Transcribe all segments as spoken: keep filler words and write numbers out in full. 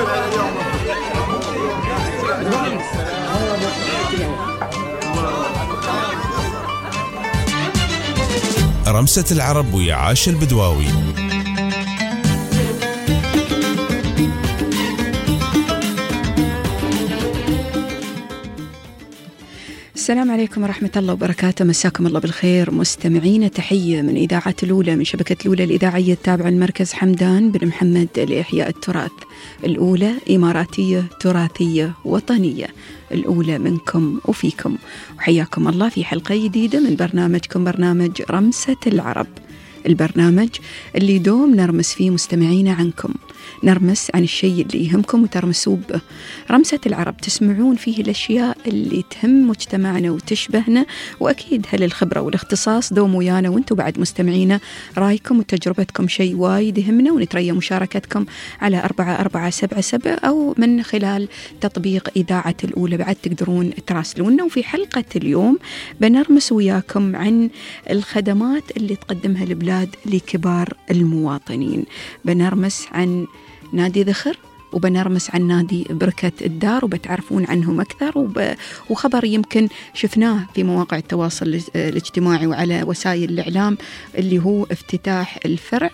رمسة العرب ويا عاش البدواوي. السلام عليكم ورحمة الله وبركاته، مساكم الله بالخير مستمعين. تحية من إذاعة الأولى، من شبكة الأولى الإذاعية التابعة لمركز حمدان بن محمد لإحياء التراث. الأولى إماراتية تراثية وطنية، الأولى منكم وفيكم، وحياكم الله في حلقة جديدة من برنامجكم برنامج رمسة العرب، البرنامج اللي دوم نرمس فيه مستمعين عنكم، نرمس عن الشيء اللي يهمكم وترمسوا به. رمسة العرب تسمعون فيه الأشياء اللي تهم مجتمعنا وتشبهنا، وأكيد هل الخبرة والاختصاص دوم ويانا وانتم بعد مستمعينا. رايكم وتجربتكم شيء وايد يهمنا، ونتريى مشاركتكم على أربعة أربعة سبعة سبعة أو من خلال تطبيق إذاعة الأولى بعد تقدرون تراسلونا. وفي حلقة اليوم بنرمس وياكم عن الخدمات اللي تقدمها البلاد لكبار المواطنين. بنرمس عن نادي ذخر، وبنرمس عن نادي بركة الدار، وبتعرفون عنهم أكثر، وب... وخبر يمكن شفناه في مواقع التواصل الاجتماعي وعلى وسائل الإعلام، اللي هو افتتاح الفرع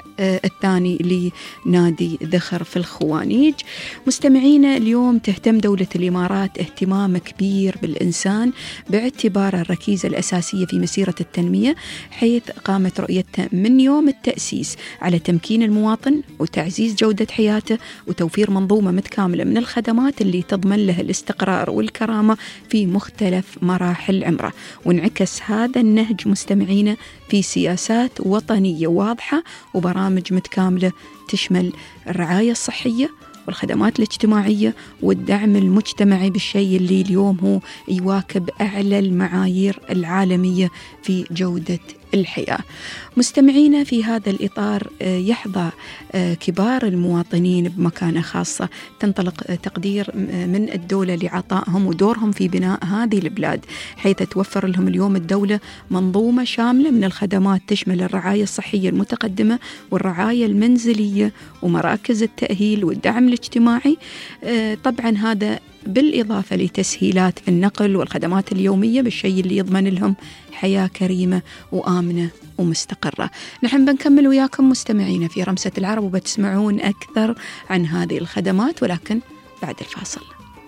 الثاني لنادي ذخر في الخوانيج. مستمعينا، اليوم تهتم دولة الإمارات اهتمام كبير بالإنسان باعتباره الركيزة الأساسية في مسيرة التنمية، حيث قامت رؤيتها من يوم التأسيس على تمكين المواطن وتعزيز جودة حياته وتوفير منظومة منظومة متكاملة من الخدمات اللي تضمن له الاستقرار والكرامة في مختلف مراحل عمره. وانعكس هذا النهج مستمعينا في سياسات وطنية واضحة وبرامج متكاملة تشمل الرعاية الصحية والخدمات الاجتماعية والدعم المجتمعي، بالشيء اللي اليوم هو يواكب أعلى المعايير العالمية في جودة الحياة. مستمعينا، في هذا الإطار يحظى كبار المواطنين بمكانة خاصة، تنطلق تقدير من الدولة لعطائهم ودورهم في بناء هذه البلاد، حيث توفر لهم اليوم الدولة منظومة شاملة من الخدمات تشمل الرعاية الصحية المتقدمة والرعاية المنزلية ومراكز التأهيل والدعم الاجتماعي. طبعا هذا بالإضافة لتسهيلات في النقل والخدمات اليومية، بالشيء اللي يضمن لهم حياة كريمة وآمنة ومستقرة. نحن بنكمل وياكم مستمعين في رمسة العرب، وبتسمعون أكثر عن هذه الخدمات، ولكن بعد الفاصل.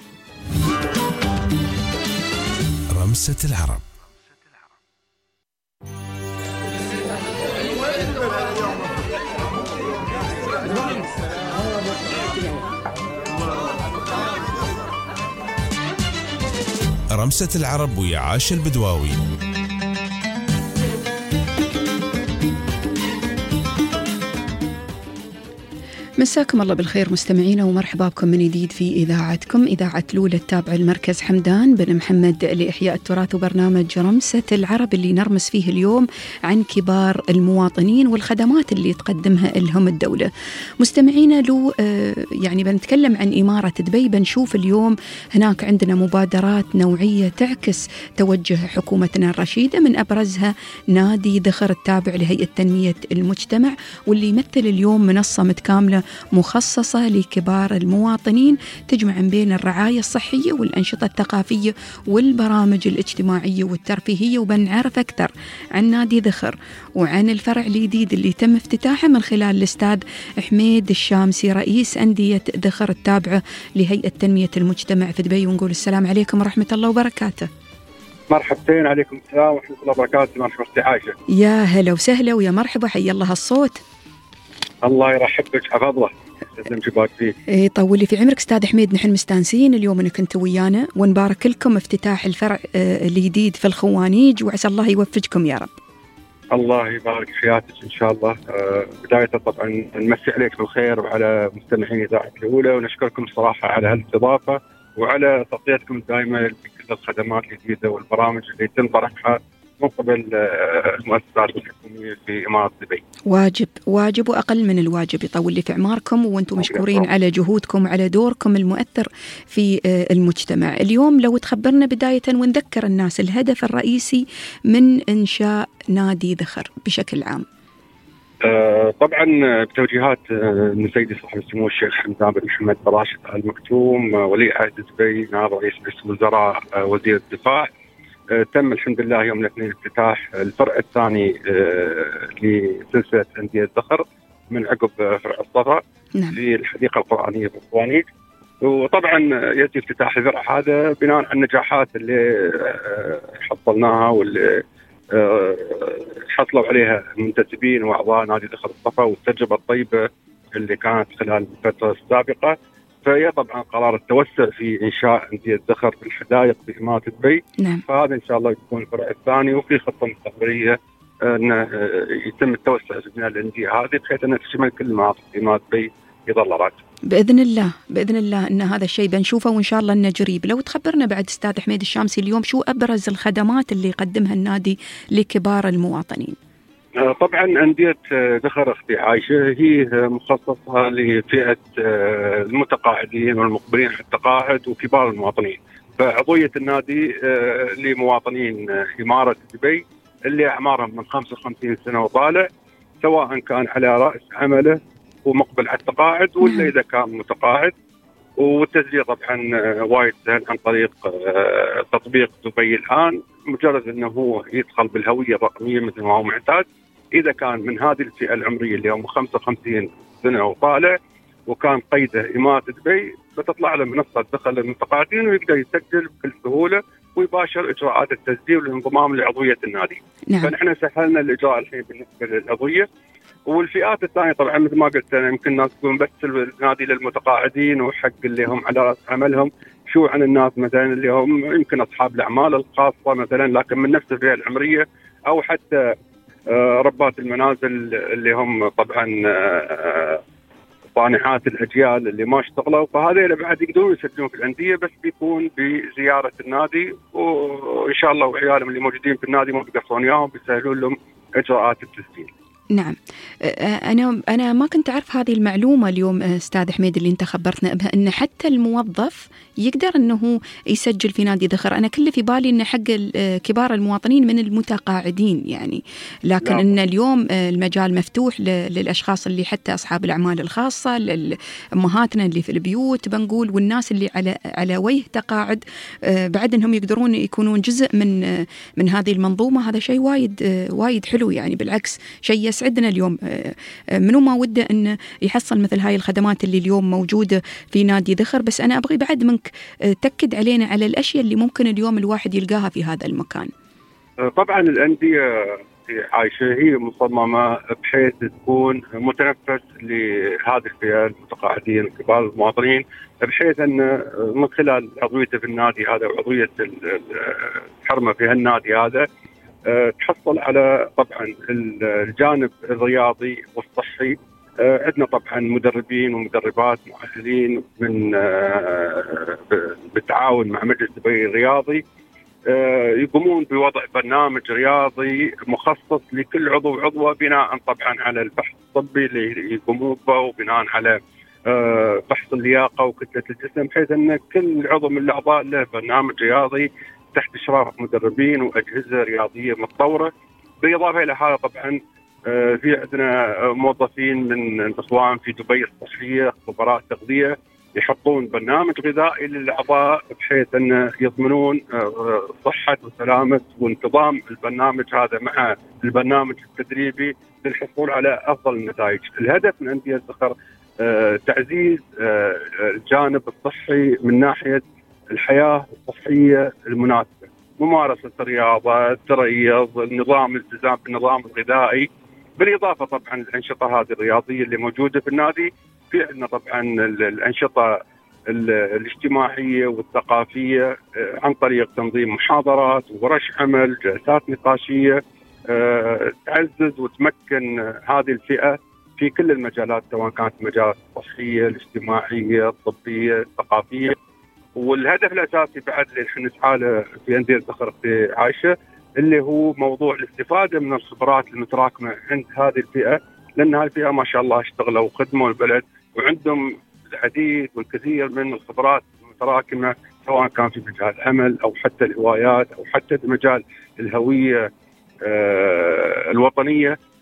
رمسة العرب. رمسة العرب ويا عاش البدواوي. مساكم الله بالخير مستمعينا، ومرحبا بكم من جديد في إذاعتكم إذاعة الأولى التابعة لمركز حمدان بن محمد لإحياء التراث، وبرنامج رمسة العرب اللي نرمس فيه اليوم عن كبار المواطنين والخدمات اللي تقدمها لهم الدولة. مستمعينا، لو يعني بنتكلم عن إمارة دبي، بنشوف اليوم هناك عندنا مبادرات نوعية تعكس توجه حكومتنا الرشيدة، من أبرزها نادي ذخر التابع لهيئة تنمية المجتمع، واللي يمثل اليوم منصة متكاملة مخصصة لكبار المواطنين تجمع بين الرعاية الصحية والأنشطة الثقافية والبرامج الاجتماعية والترفيهية. وبنعرف أكثر عن نادي ذخر وعن الفرع الجديد اللي تم افتتاحه من خلال الأستاذ حميد الشامسي، رئيس أندية ذخر التابعة لهيئة تنمية المجتمع في دبي، ونقول السلام عليكم ورحمة الله وبركاته. مرحبتين، عليكم السلام ورحمة الله وبركاته. مرحبا أختي عائشة. يا هلا وسهلا ويا مرحبا، حي الله الصوت. الله يرحبك، حفظ الله، سلم جباك فيه. إيه طولي في عمرك أستاذ حميد، نحن مستانسين اليوم أنك كنتوا ويانا، ونبارك لكم افتتاح الفرع آه الجديد في الخوانيج، وعسى الله يوفقكم يا رب. الله يبارك فياتك إن شاء الله. آه بداية طبعا نمسي عليك بالخير وعلى مستمعين إذاعة الأولى، ونشكركم الصراحة على هالاستضافة وعلى تغطيتكم دائما لكل الخدمات الجديدة والبرامج اللي تم طرحها من قبل المؤسسات الحكومية في إمارة دبي. واجب واجب وأقل من الواجب يطول لي في أعماركم، وأنتم مشكورين على جهودكم على دوركم المؤثر في المجتمع. اليوم لو تخبرنا بداية ونذكر الناس الهدف الرئيسي من إنشاء نادي ذخر بشكل عام. آه طبعا بتوجيهات آه من سيدي صاحب السمو الشيخ حمدان بن محمد بن راشد آل مكتوم آه ولي عهد دبي نائب رئيس مجلس الوزراء آه وزير الدفاع، آه تم الحمد لله يوم الاثنين افتتاح الفرع الثاني آه لسلسله انديه الذخر من عقب فرع الصفا نعم. في الحديقه القرانيه بالطوانيج. وطبعا يأتي افتتاح الفرع هذا بناء على النجاحات اللي حصلناها واللي حصلوا عليها المنتسبين واعضاء نادي ذخر الصفا والتجربه الطيبه اللي كانت خلال الفتره السابقه. فهي طبعا قرار التوسع في انشاء انديه الذخر في الحدائق بإمارة دبي. نعم. فهذا ان شاء الله يكون الفرع الثاني، وفي خطه مستقبليه ان يتم التوسع في بناء الانديه هذه بحيث انها تشمل كل مناطق إمارة دبي يظل بإذن الله بإذن الله أن هذا الشيء بنشوفه وإن شاء الله أنه جريب. لو تخبرنا بعد أستاذ حميد الشامسي اليوم شو أبرز الخدمات اللي يقدمها النادي لكبار المواطنين؟ طبعا أندية ذخر أختي عايشة هي مخصصة لفئة المتقاعدين والمقبلين على التقاعد وكبار المواطنين. فعضوية النادي لمواطنين إمارة دبي اللي أعمارهم من خمسة وخمسين سنة وطالع، سواء كان على رأس عمله ومقبل على التقاعد ولا إذا كان متقاعد. والتسجيل طبعا وايد سهل عن طريق تطبيق دبي الآن، مجرد أنه هو يدخل بالهوية الرقمية مثل ما هو معتاد. إذا كان من هذه الفئة العمرية اللي هم خمسة وخمسين سنة وطالع وكان قيده إمارة دبي، بتطلع له منصة دخل للمتقاعدين ويقدر يسجل بكل سهولة ويباشر إجراءات التسجيل والانضمام لعضوية النادي. نعم. فنحن سهلنا الإجراء الحين بالنسبة للعضوية. والفئات الثانية طبعا مثل ما قلت أنا يمكن الناس تقول بس النادي للمتقاعدين وحق اللي هم على رأس عملهم، شو عن الناس مثلا اللي هم يمكن أصحاب الأعمال الخاصة مثلا لكن من نفس الفئة العمرية، أو حتى ربات المنازل اللي هم طبعا صانعات الأجيال اللي ما اشتغلوا. فهذا بعد يقدرون يسجلون في الأندية، بس بيكون بزيارة النادي، وإن شاء الله وعيالهم اللي موجودين في النادي ما بيقصرون إياهم بيسهلون لهم إجراءات التسجيل. نعم. أنا أنا ما كنت أعرف هذه المعلومة اليوم أستاذ حميد اللي أنت خبرتنا بها، أن حتى الموظف يقدر أنه يسجل في نادي ذخر. أنا كل في بالي أن حق كبار المواطنين من المتقاعدين يعني، لكن أن اليوم المجال مفتوح للأشخاص اللي حتى أصحاب الأعمال الخاصة، لأمهاتنا اللي في البيوت بنقول، والناس اللي على على وجه تقاعد بعد أنهم يقدرون يكونون جزء من من هذه المنظومة. هذا شيء وايد وايد حلو يعني، بالعكس شيء يسعدنا اليوم. منو ما وده أن يحصل مثل هاي الخدمات اللي اليوم موجودة في نادي ذخر. بس أنا أبغي بعد منك تأكد علينا على الأشياء اللي ممكن اليوم الواحد يلقاها في هذا المكان. طبعا الأندية عايشة هي مصممة بحيث تكون متنفس لهذه الفئة المتقاعدين وكبار المواطنين، بحيث أن من خلال عضويته في النادي هذا وعضوية الحرمة في النادي هذا تحصل على طبعا الجانب الرياضي والصحي. عندنا طبعا مدربين ومدربات مؤهلين من بالتعاون مع مجلس دبي الرياضي يقومون بوضع برنامج رياضي مخصص لكل عضو عضوة، بناء طبعا على البحث الطبي اللي يقومون به وبناء على فحص اللياقة وكتلة الجسم، بحيث أن كل عضو من الأعضاء له برنامج رياضي تحت إشراف مدربين وأجهزة رياضية متطورة. بالإضافة إلى هذا طبعا في عندنا موظفين من الإخوان في دبي الصحية خبراء تغذية يحطون برنامج غذائي للأعضاء بحيث أن يضمنون صحة وسلامة وانتظام البرنامج هذا مع البرنامج التدريبي للحصول على أفضل النتائج. الهدف من أندية الذخر تعزيز الجانب الصحي من ناحية الحياة الصحية المناسبة، ممارسة الرياضة، التريض، النظام، الالتزام بالنظام الغذائي، بالإضافة طبعا الأنشطة هذه الرياضية اللي موجودة في النادي. في عندنا طبعا الأنشطة الاجتماعية والثقافية عن طريق تنظيم محاضرات وورش عمل، جلسات نقاشية تعزز وتمكن هذه الفئة في كل المجالات، سواء كانت المجالات الصحية، الاجتماعية، الطبية، الثقافية. والهدف الأساسي بعد اللي نحن نسعى له في أندية ذخر في عايشة اللي هو موضوع الاستفادة من الخبرات المتراكمة عند هذه الفئة، لأن هذه الفئة ما شاء الله اشتغلوا وخدموا البلد وعندهم العديد والكثير من الخبرات المتراكمة، سواء كان في مجال العمل أو حتى الهوايات أو حتى في مجال الهوية الوطنية.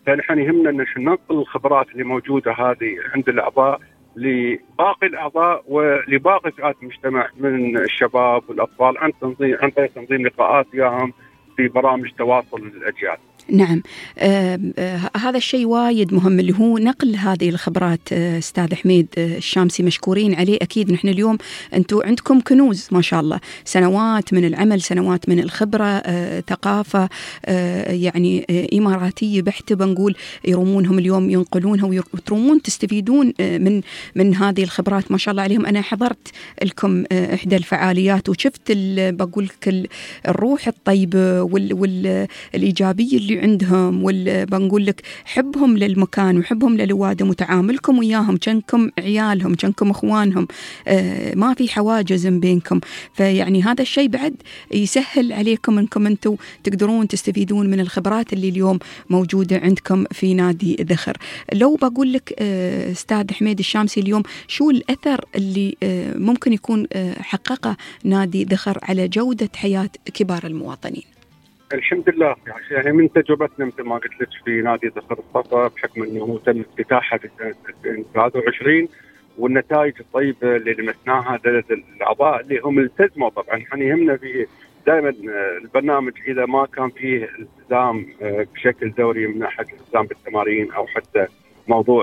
فنحن يهمنا أن ننقل الخبرات اللي موجودة هذه عند الأعضاء لباقي الأعضاء ولباقي فئات المجتمع من الشباب والأطفال عن تنظيم عن طريق تنظيم لقاءات وياهم في برامج تواصل الأجيال. نعم. آه آه هذا الشيء وايد مهم اللي هو نقل هذه الخبرات. آه استاذ حميد آه الشامسي مشكورين عليه أكيد. نحن اليوم أنتم عندكم كنوز ما شاء الله، سنوات من العمل، سنوات من الخبرة، آه ثقافة آه يعني آه إماراتية بحتة بنقول، يرومونهم اليوم ينقلونها وترومون تستفيدون آه من من هذه الخبرات ما شاء الله عليهم. أنا حضرت لكم آه إحدى الفعاليات وشفت بقول لك الروح الطيبة وال والإيجابية اللي عندهم، وبنقول لك حبهم للمكان وحبهم للوادم وتعاملكم وياهم كأنكم عيالهم كأنكم اخوانهم، آه ما في حواجز بينكم. فيعني هذا الشيء بعد يسهل عليكم انكم انتم تقدرون تستفيدون من الخبرات اللي اليوم موجودة عندكم في نادي ذخر. لو بقول لك آه استاذ حميد الشامسي اليوم شو الأثر اللي آه ممكن يكون آه حققه نادي ذخر على جودة حياة كبار المواطنين؟ الحمد لله، يعني من تجربتنا مثل ما قلت لك في نادي ذخر الصفا، بحكم انه تم افتتاحها في سنه ألفين وثلاثة وعشرين والنتائج الطيبه اللي لمسناها لدى الاعضاء اللي هم التزموا. طبعا احنا يهمنا في دائما البرنامج اذا ما كان فيه التزام بشكل دوري من ناحيه الالتزام بالتمارين او حتى موضوع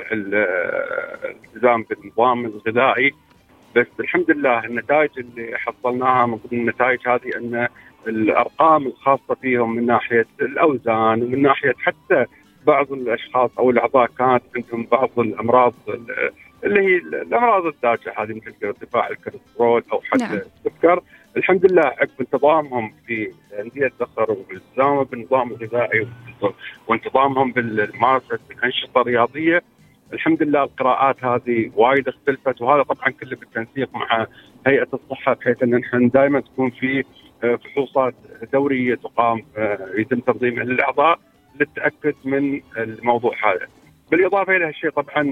الالتزام بالنظام الغذائي، بس الحمد لله النتائج اللي حصلناها من ضمن النتائج هذه ان الارقام الخاصه فيهم من ناحيه الاوزان ومن ناحيه حتى بعض الاشخاص او الاعضاء كانت عندهم بعض الامراض اللي هي الامراض الداجه هذه مثل ارتفاع الكوليسترول او حتى نعم. السكر. الحمد لله عقب انتظامهم في انديه ذخر والالتزام بالنظام الغذائي وانتظامهم بالممارسه الانشطه الرياضيه، الحمد لله القراءات هذه وايد اختلفت، وهذا طبعا كله بالتنسيق مع هيئه الصحه، بحيث ان نحن دائما تكون في فحوصات دوريه تقام يتم تنظيمها للاعضاء للتاكد من الموضوع هذا. بالاضافه الى هالشيء طبعا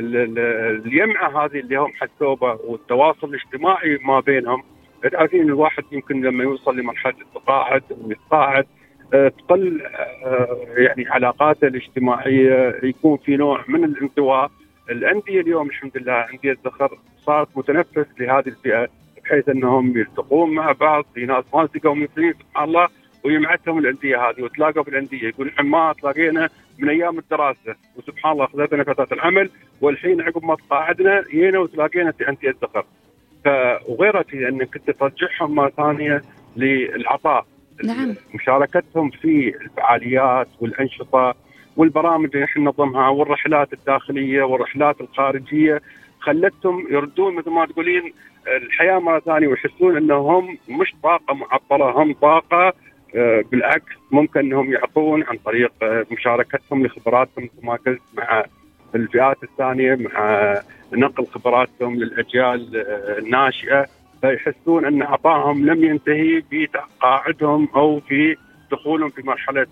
الجمعه هذه اللي هم حسوبه والتواصل الاجتماعي ما بينهم، عارفين الواحد يمكن لما يوصل لمرحله التقاعد ويتقاعد تقل يعني علاقاته الاجتماعيه، يكون في نوع من الانطواء. الانديه اليوم الحمد لله انديه ذخر صارت متنفس لهذه الفئه، بحيث انهم يلتقون مع بعض. في ناس ما التقوا من سنين سبحان الله ويجمعتهم الانديه هذه وتلاقوا بالانديه، يقول احنا ما تلاقينا من ايام الدراسه وسبحان الله خذتنا فتره العمل والحين عقب ما تقاعدنا جينا وتلاقينا في انديه ذخر. فغيرتي انك كنت ترجعهم مره ثانيه للعطاء. نعم. مشاركتهم في الفعاليات والانشطه والبرامج اللي نحن ننظمها والرحلات الداخليه والرحلات الخارجيه خلتهم يردون مثل ما تقولين الحياه مره ثانيه ويحسون انهم مش طاقه معطله، هم طاقه بالعكس ممكن انهم يعطون عن طريق مشاركتهم لخبراتهم مثل ما قلت مع الفئات الثانيه، مع نقل خبراتهم للاجيال الناشئه، فيحسون ان عطائهم لم ينتهي بتقاعدهم او في دخولهم في مرحله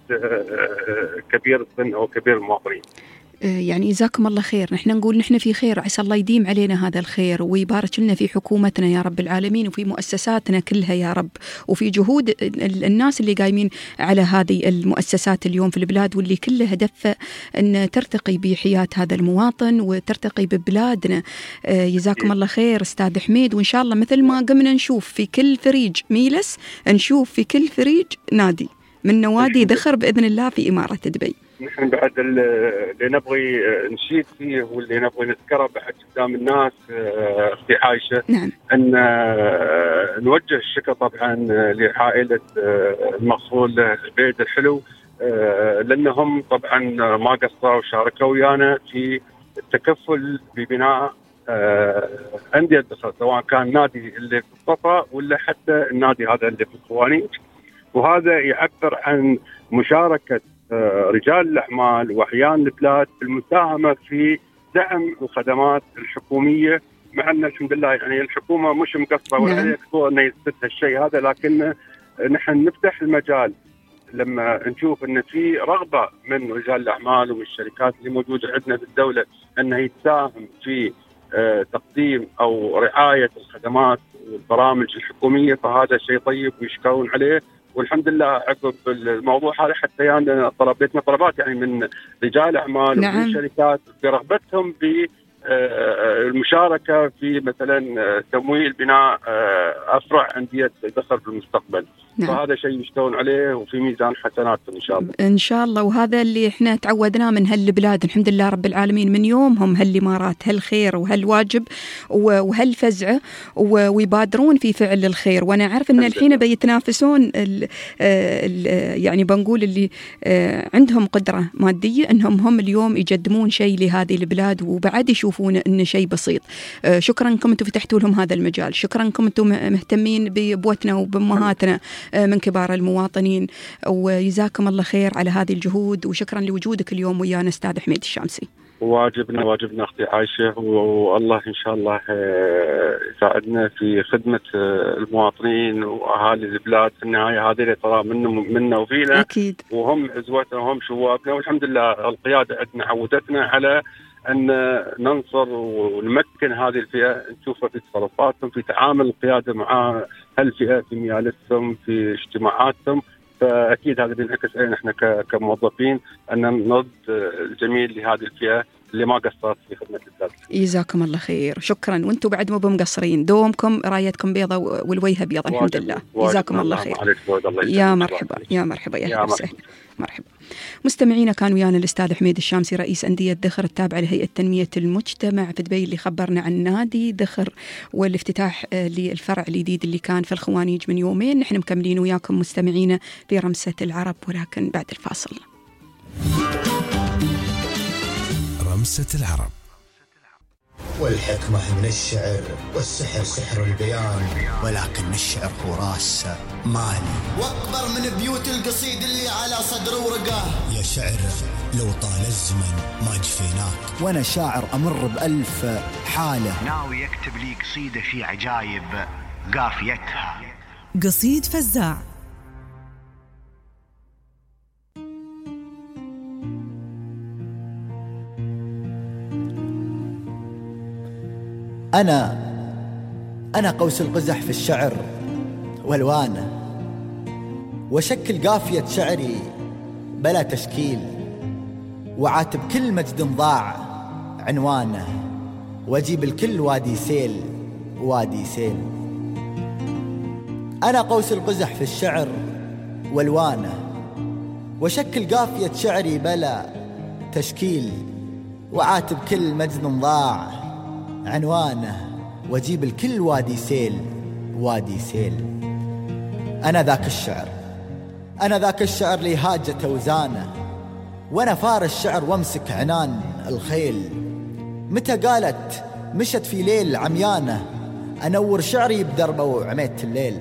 كبير السن او كبير المواطنين. يعني جزاكم الله خير. نحن نقول نحن في خير، عسى الله يديم علينا هذا الخير ويبارك لنا في حكومتنا يا رب العالمين وفي مؤسساتنا كلها يا رب، وفي جهود الناس اللي قايمين على هذه المؤسسات اليوم في البلاد، واللي كلها هدفها أن ترتقي بحياة هذا المواطن وترتقي ببلادنا. جزاكم الله خير أستاذ حميد، وإن شاء الله مثل ما قمنا نشوف في كل فريج ميلس نشوف في كل فريج نادي من نوادي ذخر بإذن الله في إمارة دبي. نحن بعد اللي نبغي نشيد فيه واللي نبغي نذكره بعد قدام الناس في عايشة، نعم. أن نوجه الشكر طبعا لعائلة المغفول عبيد الحلو، لأنهم طبعا ما قصروا وشاركوا ويانا في التكفل ببناء أندية ذخر، سواء كان نادي اللي في الصفا ولا حتى النادي هذا اللي في الخوانيج. وهذا يعبر عن مشاركة رجال الأعمال وأحيان البلاد في المساهمة في دعم الخدمات الحكومية، مع أن الحمد لله يعني الحكومة مش مقصرة ولا يقصر أن يثبت هالشيء هذا، لكن نحن نفتح المجال لما نشوف أن في رغبة من رجال الأعمال ومن الشركات اللي موجودة عندنا في الدولة أنها يتساهم في تقديم أو رعاية الخدمات والبرامج الحكومية، فهذا شيء طيب ويشكرون عليه. والحمد لله عقب الموضوع هذا حتى يعني طلبتنا طلبات يعني من رجال اعمال نعم. ومن شركات برغبتهم ب المشاركة في مثلا تمويل بناء أفرع أندية دخل في المستقبل. نعم. فهذا شيء يشتغلون عليه وفي ميزان حسناتهم إن شاء الله. إن شاء الله. وهذا اللي إحنا تعودناه من هالبلاد الحمد لله رب العالمين، من يومهم هالإمارات هالخير وهالواجب وهالفزعة ويبادرون في فعل الخير. وأنا أعرف إن الحين بيتنافسون ال ال يعني بنقول اللي عندهم قدرة مادية إنهم هم اليوم يقدمون شيء لهذه البلاد وبعد يشوفون إنه شيء بسيط. شكرا لكم أنتم فتحتوا لهم هذا المجال، شكرا لكم أنتم مهتمين بأبوتنا وبأمهاتنا من كبار المواطنين، وجزاكم الله خير على هذه الجهود، وشكرا لوجودك اليوم ويانا أستاذ حميد الشامسي. واجبنا واجبنا أختي عايشة، والله إن شاء الله يساعدنا في خدمة المواطنين وأهالي البلاد. في النهاية هذه اللي ترى منا منا وفينا أكيد، وهم عزوتنا وهم شوابنا، والحمد لله القيادة عندنا عودتنا على أن ننصر ونمكن هذه الفئة، نشوفها في تصرفاتهم، في تعامل القيادة مع هالفئة في مجالسهم في اجتماعاتهم. فأكيد هذا بينعكس علينا إحنا كموظفين أن نرد الجميل لهذه الفئة اللي ما قصرت في خدمة البلاد. جزاكم الله خير، شكرا. وانتم بعد مو بمقصرين، دومكم رايتكم بيضة والوجه بيضة الحمد لله. جزاكم الله خير. يا مرحبا يا مرحبا يا أهلا وسهلا. مرحبا. مستمعينا، كان ويانا الأستاذ حميد الشامسي رئيس أندية دخر التابعة لهيئة تنمية المجتمع في دبي، اللي خبرنا عن نادي دخر والافتتاح للفرع الجديد اللي كان في الخوانيج من يومين. نحن مكملين وياكم مستمعينا في رمسة العرب، ولكن بعد الفاصل. رمسة العرب. والحكمة من الشعر والسحر سحر البيان، ولكن الشعر هو راس مالي واكبر من بيوت القصيد اللي على صدر ورقاه. يا شعر لو طال الزمن ما جفيناك، وانا شاعر امر بألف حالة، ناوي يكتب لي قصيدة في عجايب قافيتها. قصيد فزاع. أنا أنا قوس القزح في الشعر والوانه، وشكل قافية شعري بلا تشكيل، وعاتب كل مجد ضاع عنوانه، واجيب الكل وادي سيل وادي سيل. أنا قوس القزح في الشعر والوانه، وشكل قافية شعري بلا تشكيل، وعاتب كل مجد ضاع عنوانه، واجيب الكل وادي سيل وادي سيل. أنا ذاك الشعر أنا ذاك الشعر لي هاجة وزانه، وأنا فار الشعر وامسك عنان الخيل. متى قالت مشت في ليل عميانه، أنور شعري بدربه وعميت الليل.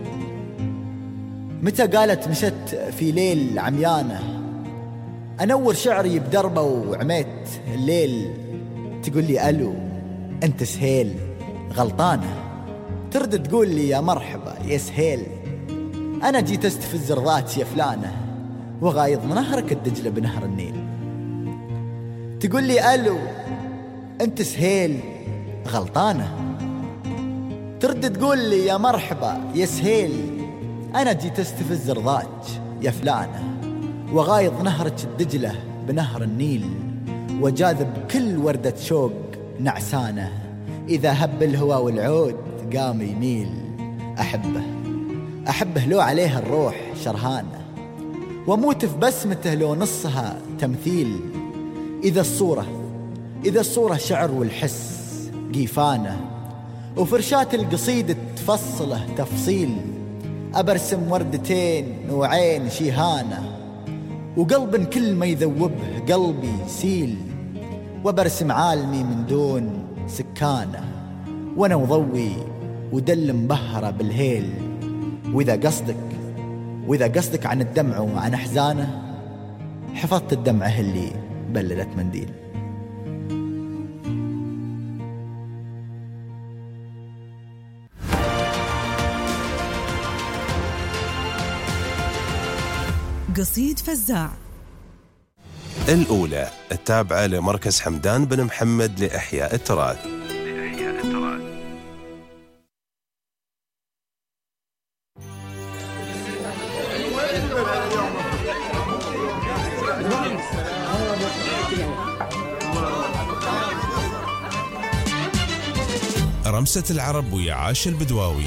متى قالت مشت في ليل عميانه، أنور شعري بدربه وعميت الليل. تقول لي ألو أنت سهيل، غلطانة. ترد تقول لي يا مرحبا يا سهيل، أنا جيت استفز رضاتي يا فلانة، وغايض نهرك الدجلة بنهر النيل. تقول لي ألو أنت سهيل، غلطانة. ترد تقول لي يا مرحبا يا سهيل، أنا جيت استفز رضاك يا فلانة، وغايض نهرك الدجلة بنهر النيل، وجاذب كل وردة شوق نعسانة، إذا هب الهوى والعود قام يميل. أحبه أحبه لو عليه الروح شرهانة، وموت في بسمته لو نصها تمثيل. إذا الصورة إذا الصورة شعر والحس قيفانة، وفرشات القصيدة تفصله تفصيل. أبرسم وردتين نوعين شيهانة، وقلب كل ما يذوبه قلبي سيل. وبرسم عالمي من دون سكانه، وانا وضوي ودل مبهرة بالهيل. واذا قصدك واذا قصدك عن الدمع وعن احزانه، حفظت الدمعة اللي بللت منديل. قصيد فزاع. الأولى التابعة لمركز حمدان بن محمد لإحياء التراث. رمسة العرب ويا عاش البدواوي.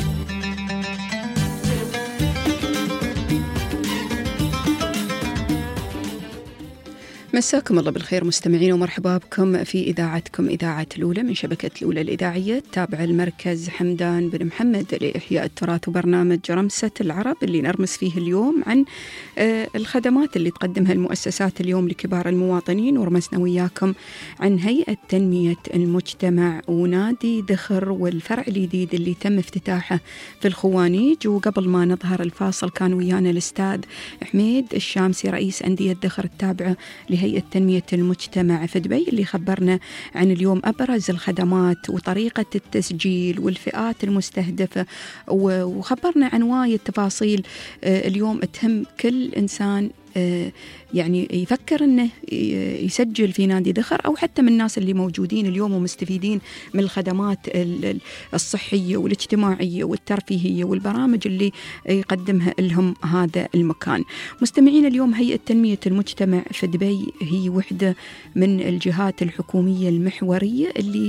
مساكم الله بالخير مستمعين، ومرحبا بكم في إذاعتكم إذاعة الأولى من شبكة الأولى الإذاعية تابع المركز حمدان بن محمد لإحياء التراث، وبرنامج رمسة العرب اللي نرمس فيه اليوم عن الخدمات اللي تقدمها المؤسسات اليوم لكبار المواطنين. ورمسنا وياكم عن هيئة تنمية المجتمع ونادي دخر والفرع الجديد اللي تم افتتاحه في الخوانيج. وقبل ما نظهر الفاصل كان ويانا الأستاذ حميد الشامسي رئيس أندية دخر التابعة لهيئة تنمية المجتمع في دبي، اللي خبرنا عن اليوم أبرز الخدمات وطريقة التسجيل والفئات المستهدفة، وخبرنا عن وايد تفاصيل اليوم تهم كل إنسان يعني يفكر أنه يسجل في نادي دخر، أو حتى من الناس اللي موجودين اليوم ومستفيدين من الخدمات الصحية والاجتماعية والترفيهية والبرامج اللي يقدمها لهم هذا المكان. مستمعين، اليوم هيئة تنمية المجتمع في دبي هي وحدة من الجهات الحكومية المحورية اللي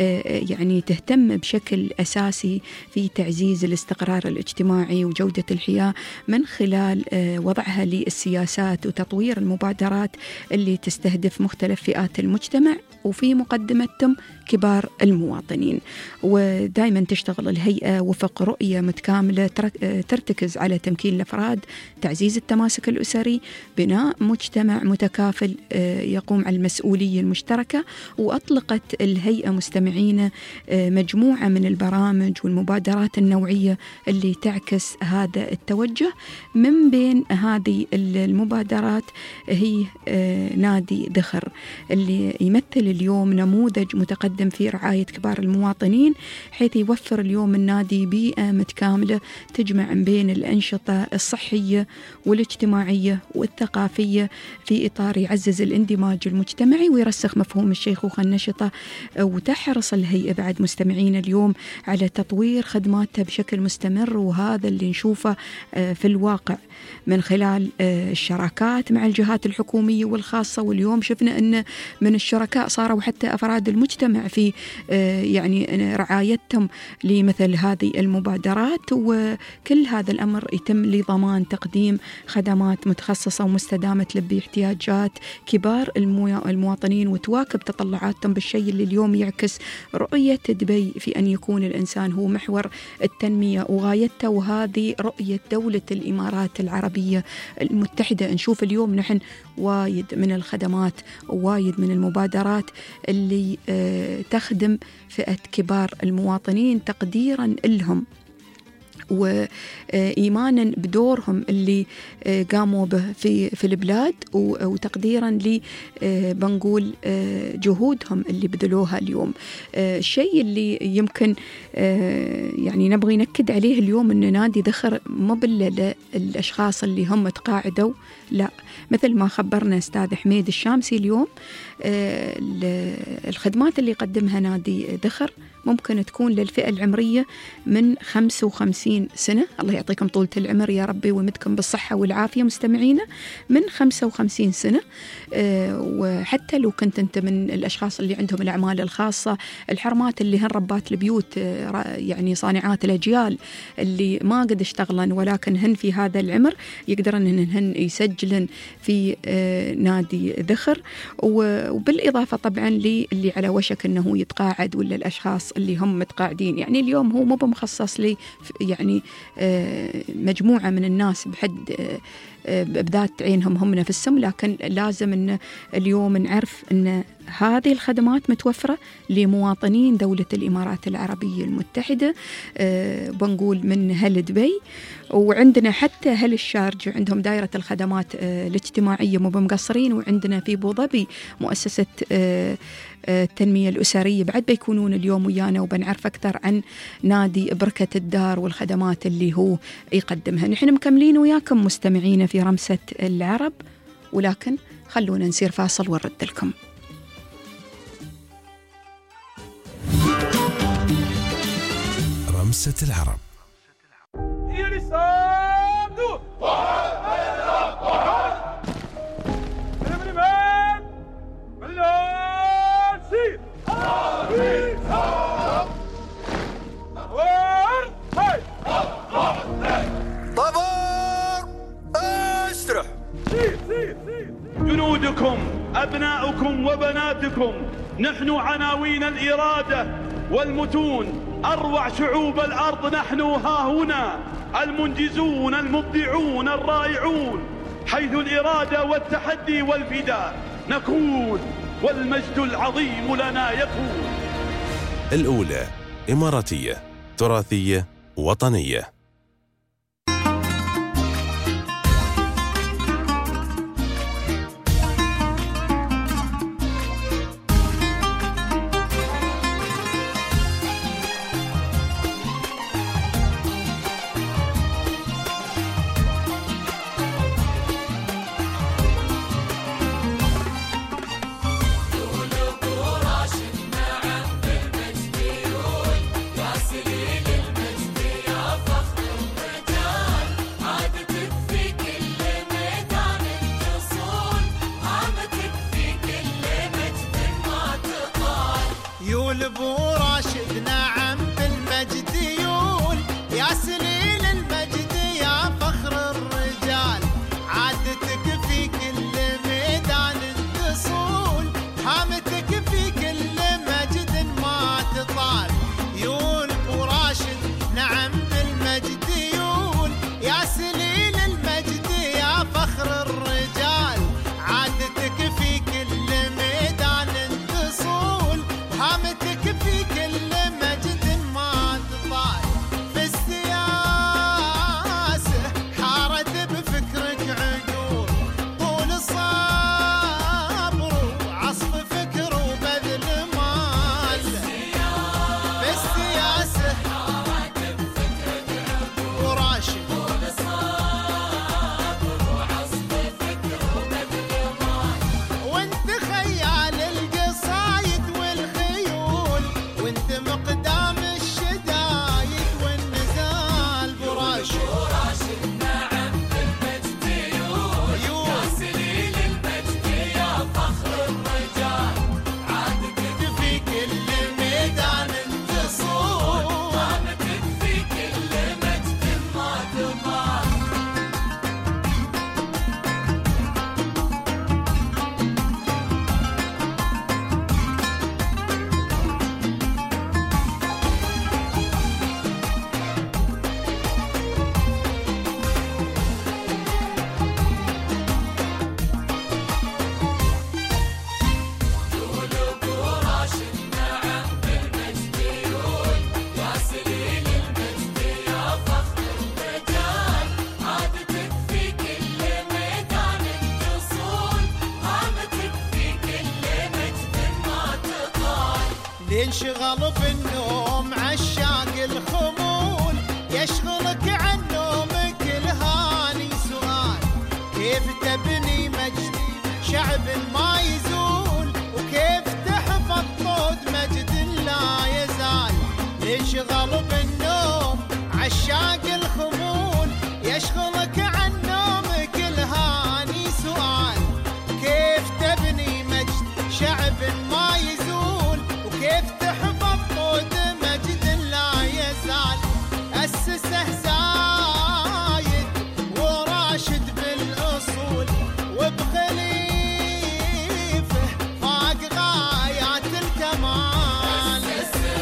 يعني تهتم بشكل أساسي في تعزيز الاستقرار الاجتماعي وجودة الحياة من خلال وضعها للسياسات وتطوير المبادرات اللي تستهدف مختلف فئات المجتمع، وفي مقدمتهم كبار المواطنين. ودائما تشتغل الهيئة وفق رؤية متكاملة ترتكز على تمكين الأفراد، تعزيز التماسك الأسري، بناء مجتمع متكافل يقوم على المسؤولية المشتركة. وأطلقت الهيئة مستمعين مجموعة من البرامج والمبادرات النوعية اللي تعكس هذا التوجه. من بين هذه المبادرات هي نادي دخر اللي يمثل اليوم نموذج متقدم في رعاية كبار المواطنين، حيث يوفر اليوم النادي بيئة متكاملة تجمع بين الأنشطة الصحية والاجتماعية والثقافية في إطار يعزز الاندماج المجتمعي ويرسخ مفهوم الشيخوخة النشطة. وتحرص الهيئة بعد مستمعين اليوم على تطوير خدماتها بشكل مستمر، وهذا اللي نشوفه في الواقع من خلال الشراكات مع الجهات الحكومية والخاصة. واليوم شفنا أن من الشركاء صاروا حتى أفراد المجتمع في يعني رعايتهم لمثل هذه المبادرات. وكل هذا الأمر يتم لضمان تقديم خدمات متخصصة ومستدامة تلبي احتياجات كبار المواطنين وتواكب تطلعاتهم بالشيء اللي اليوم يعكس رؤية دبي في أن يكون الإنسان هو محور التنمية وغايته. وهذه رؤية دولة الإمارات العربية المتحدة. نشوف اليوم نحن وايد من الخدمات ووايد من المبادرات اللي تخدم فئة كبار المواطنين تقديرا لهم وإيمانا بدورهم اللي قاموا به في في البلاد، وتقديرا ل بنقول جهودهم اللي بذلوها اليوم. الشيء اللي يمكن يعني نبغي نأكد عليه اليوم إن نادي دخر مو بل الأشخاص اللي هم تقاعدوا، لا، مثل ما خبرنا أستاذ حميد الشامسي اليوم الخدمات اللي يقدمها نادي دخر ممكن تكون للفئة العمرية من خمسة وخمسين سنة، الله يعطيكم طولة العمر يا ربي ويمدكم بالصحة والعافية مستمعينا، من خمسة وخمسين سنة. وحتى لو كنت أنت من الأشخاص اللي عندهم الأعمال الخاصة، الحرمات اللي هن ربات البيوت يعني صانعات الأجيال اللي ما قد اشتغلن ولكن هن في هذا العمر يقدرن هن يسجلن في نادي دخر. وبالإضافة طبعا للي على وشك أنه يتقاعد ولا الأشخاص اللي هم متقاعدين. يعني اليوم هو مو بمخصص لي يعني مجموعة من الناس بحد بذات عينهم هم نفسهم، لكن لازم أن اليوم نعرف أن هذه الخدمات متوفرة لمواطنين دولة الإمارات العربية المتحدة. أه بنقول من هل دبي، وعندنا حتى هل الشارجة عندهم دائرة الخدمات أه الاجتماعية مو بمقصرين، وعندنا في أبو ظبي مؤسسة أه التنمية الأسرية بعد بيكونون اليوم ويانا، وبنعرف أكثر عن نادي بركة الدار والخدمات اللي هو يقدمها. نحن مكملين وياكم مستمعين في رمسة العرب، ولكن خلونا نسير فاصل ونرد لكم. رمسة العرب. لكم نحن عناوين الإرادة والمتون، أروع شعوب الأرض نحن ها هنا، المنجزون المبدعون الرائعون، حيث الإرادة والتحدي والفداء نكون، والمجد العظيم لنا يكون. الأولى إماراتية، تراثية، وطنية. ينشغل بالنوم عشاق الخمول، يشغلك عن نومك الهاني سؤال، كيف تبني مجد شعب ما يزول، وكيف تحفظ طود مجد لا يزال. ينشغل بالنوم عشاق الخمول، يشغلك عن نومك الهاني سؤال، كيف تبني مجد شعب ما يزول، وكيف تحفظ طود مجد لا يزال. أسسه زايد وراشد بالأصول، وبخليفه فاق غايات الكمال. أسسه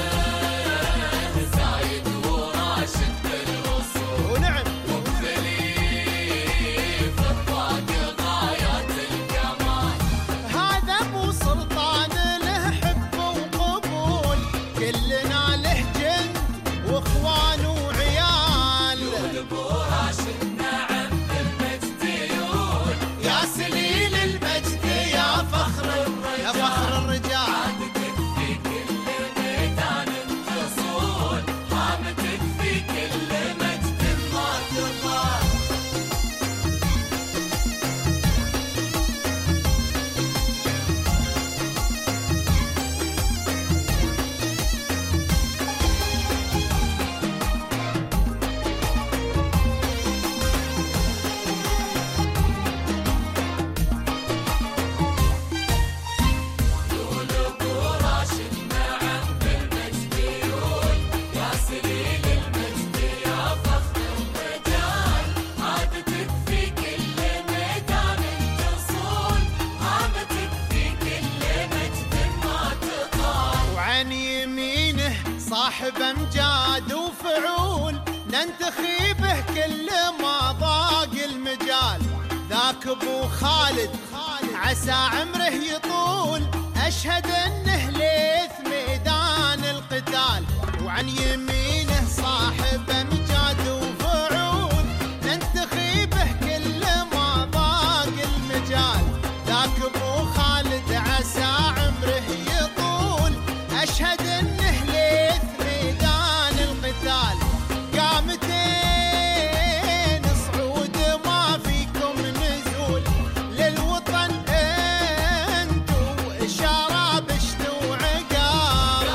زايد وراشد بالأصول، ونعم وبخليفه فاق غايات الكمال. هذا أبو سلطان له حب وقبول، كلنا له جند واخوان وعيال. يقول ابو راشد نعم بالمجد يقول، يا سليل المجد يا فخر الرجال، يا فخر الرجال. هامتك في كل ميدان تصول، هامتك في كل مجد ما تطال. صاحب أمجاد وفعول ننتخي به كل ما ضاق المجال. ذاك أبو خالد عسى عمره يطول، أشهد أنه ليث ميدان القتال. وعن يمينه صاحب أمجاد وفعول ننتخي به كل ما ضاق المجال. ذاك أبو خالد عسى عمره يطول، أشهد أنه ليث ميدان القتال. قامتين صعود ما فيكم نزول، للوطن انتو شراب اشتو عقال.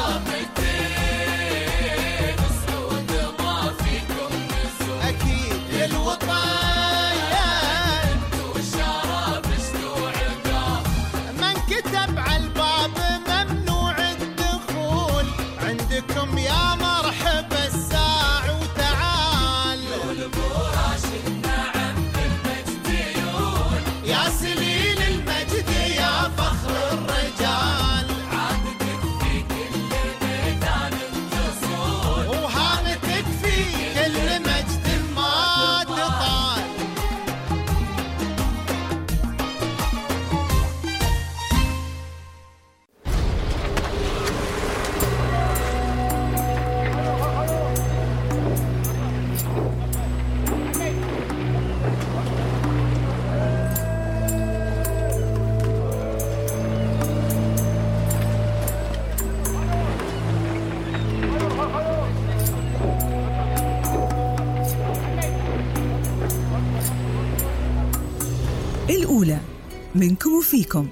قامتين صعود ما فيكم نزول، أكيد للوطن انتو شراب اشتو عقال. من كتب عالباب ممنوع الدخول، عندكم يا مرحبا الساع وتعال. يا سليل المجد يا فخر الرجال، عادتك في كل ميدان انتصار، وهامتك في كل مجد ما تطال. الأولى منكم وفيكم.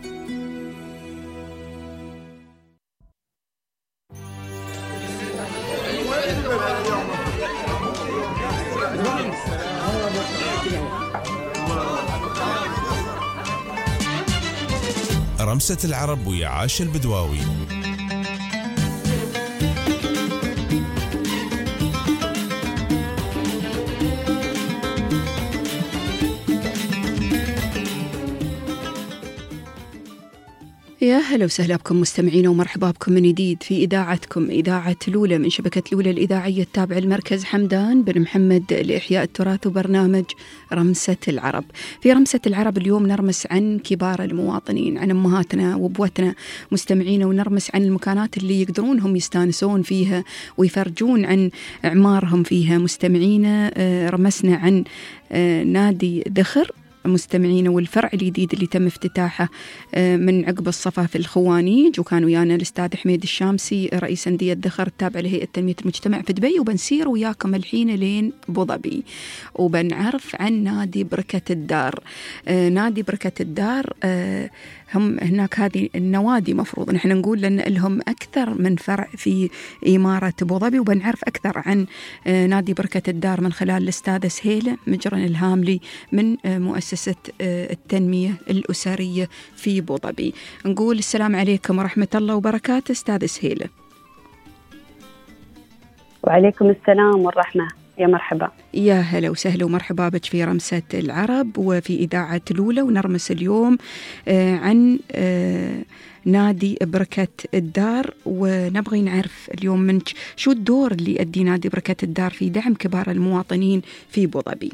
رمسة العرب ويا عاشا البدواوي. يا هلا وسهلا بكم مستمعين ومرحبا بكم من جديد في إذاعتكم إذاعة الأولى من شبكة الأولى الإذاعية التابعة للمركز حمدان بن محمد لإحياء التراث وبرنامج رمسة العرب. في رمسة العرب اليوم نرمس عن كبار المواطنين، عن أمهاتنا وأبواتنا مستمعين، ونرمس عن المكانات اللي يقدرون هم يستانسون فيها ويفرجون عن أعمارهم فيها مستمعين. رمسنا عن نادي ذخر مستمعين والفرع الجديد اللي تم افتتاحه من عقب الصفا في الخوانيج، وكان ويانا الأستاذ حميد الشامسي رئيس أندية ذخر التابع لهيئة تنمية المجتمع في دبي. وبنسير وياكم الحين لين أبو ظبي وبنعرف عن نادي بركة الدار. نادي بركة الدار هم هناك هذه النوادي مفروض نحن نقول لأن لهم أكثر من فرع في إمارة أبو ظبي، وبنعرف أكثر عن نادي بركة الدار من خلال الأستاذة سهيلة مجرن الهاملي من مؤسسة التنمية الأسرية في أبو ظبي. نقول السلام عليكم ورحمة الله وبركاته أستاذة سهيلة. وعليكم السلام والرحمة، يا مرحبا. يا هلا وسهلا ومرحبا بك في رمسة العرب وفي إذاعة الأولى. ونرمس اليوم عن نادي بركة الدار، ونبغي نعرف اليوم منك شو الدور اللي يؤدي نادي بركة الدار في دعم كبار المواطنين في أبو ظبي.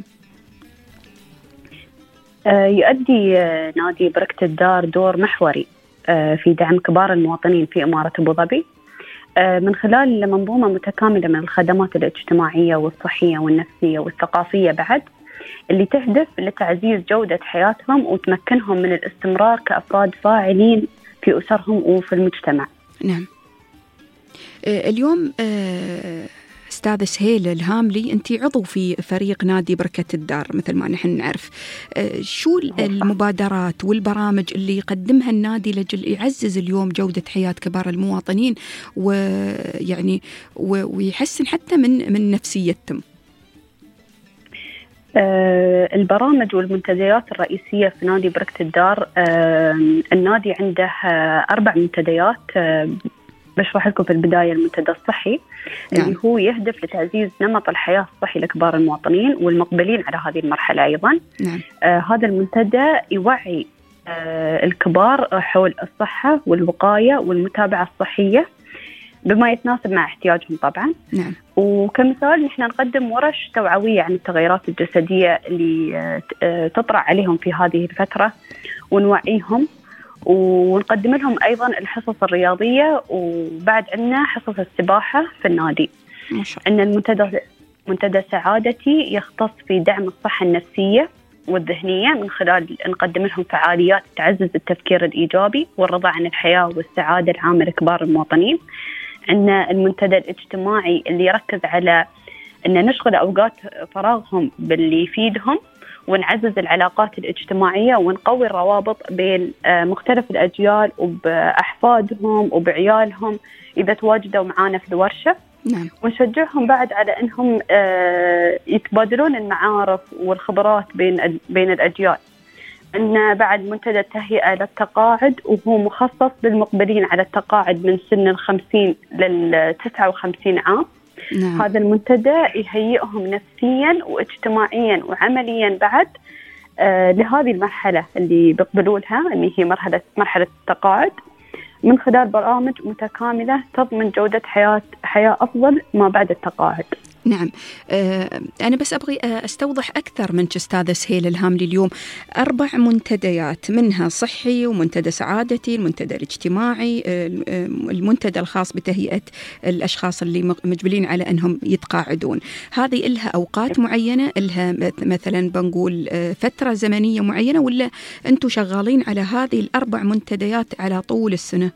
يؤدي نادي بركة الدار دور محوري في دعم كبار المواطنين في إمارة أبو ظبي من خلال منظومة متكاملة من الخدمات الاجتماعية والصحية والنفسية والثقافية بعد، اللي تهدف لتعزيز جودة حياتهم وتمكنهم من الاستمرار كأفراد فاعلين في أسرهم وفي المجتمع. نعم. اليوم أستاذة سهيلة الهاملي، أنت عضو في فريق نادي بركة الدار مثل ما نحن نعرف، شو المبادرات والبرامج اللي يقدمها النادي لجل يعزز اليوم جودة حياة كبار المواطنين ويعني ويحسن حتى من من نفسيتهم؟ البرامج والمنتديات الرئيسية في نادي بركة الدار، النادي عنده أربع منتديات. بشرح لكم في البداية المنتدى الصحي، نعم. اللي هو يهدف لتعزيز نمط الحياة الصحي لكبار المواطنين والمقبلين على هذه المرحلة أيضا. نعم. آه هذا المنتدى يوعي آه الكبار حول الصحة والوقاية والمتابعة الصحية، بما يتناسب مع احتياجهم طبعا. نعم. وكمثال نحن نقدم ورش توعوية عن التغيرات الجسدية اللي تطرأ عليهم في هذه الفترة، ونوعيهم ونقدم لهم أيضا الحصص الرياضية، وبعد عندنا حصص السباحة في النادي. ما شاء الله. أن المنتدى منتدى سعادتي يختص في دعم الصحة النفسية والذهنية من خلال نقدم لهم فعاليات تعزز التفكير الإيجابي والرضا عن الحياة والسعادة العامة لكبار المواطنين. عندنا المنتدى الاجتماعي اللي يركز على أن نشغل أوقات فراغهم باللي يفيدهم، ونعزز العلاقات الاجتماعية ونقوي الروابط بين مختلف الأجيال وبأحفادهم وبعيالهم إذا تواجدوا معانا في الورشة. نعم. ونشجعهم بعد على أنهم يتبادلون المعارف والخبرات بين بين الأجيال. عندنا بعد منتدى التهيئة للتقاعد، وهو مخصص للمقبلين على التقاعد من سن الخمسين للتسعة وخمسين عام. نعم. هذا المنتدى يهيئهم نفسيا واجتماعيا وعمليا بعد آه لهذه المرحلة اللي بيقبلوا لها، اللي هي مرحلة مرحلة التقاعد، من خلال برامج متكاملة تضمن جودة حياة حياة أفضل ما بعد التقاعد. نعم. آه أنا بس أبغي أستوضح أكثر من أستاذة سهيل الهاملي. اليوم أربع منتديات، منها صحي ومنتدى سعادتي، المنتدى الاجتماعي، آه المنتدى الخاص بتهيئة الأشخاص اللي مجبلين على أنهم يتقاعدون. هذه إلها أوقات معينة، إلها مثلا بنقول فترة زمنية معينة، ولا أنتم شغالين على هذه الأربع منتديات على طول السنة؟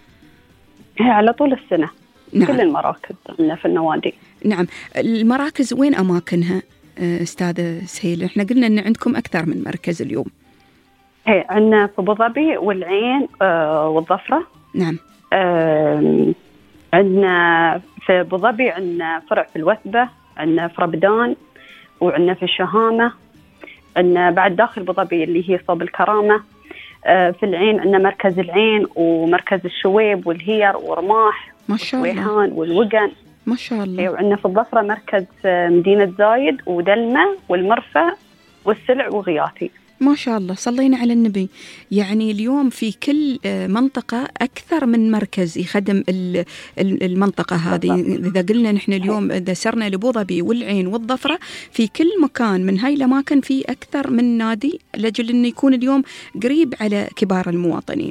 هي على طول السنة. نعم. كل المراكز في النوادي. نعم. المراكز وين أماكنها أستاذة سهيل؟ إحنا قلنا أن عندكم أكثر من مركز اليوم. هي عندنا في أبو ظبي والعين آه والظفرة. نعم. آه عندنا في أبو ظبي عندنا فرع في الوثبة، عندنا في ربدان، وعندنا في الشهامة، عندنا بعد داخل أبو ظبي اللي هي صوب الكرامة. آه في العين عندنا مركز العين ومركز الشويب والهير ورماح. ما شاء الله. ويهان والوقن. ما شاء الله. وعندنا في الظفرة مركز مدينة زايد ودلمة والمرفأ والسلع وغياثي. ما شاء الله، صلينا على النبي. يعني اليوم في كل منطقة أكثر من مركز يخدم المنطقة هذه. إذا قلنا نحن اليوم إذا سرنا لأبو ظبي والعين والظفرة، في كل مكان من هاي الأماكن في أكثر من نادي، لأجل أنه يكون اليوم قريب على كبار المواطنين.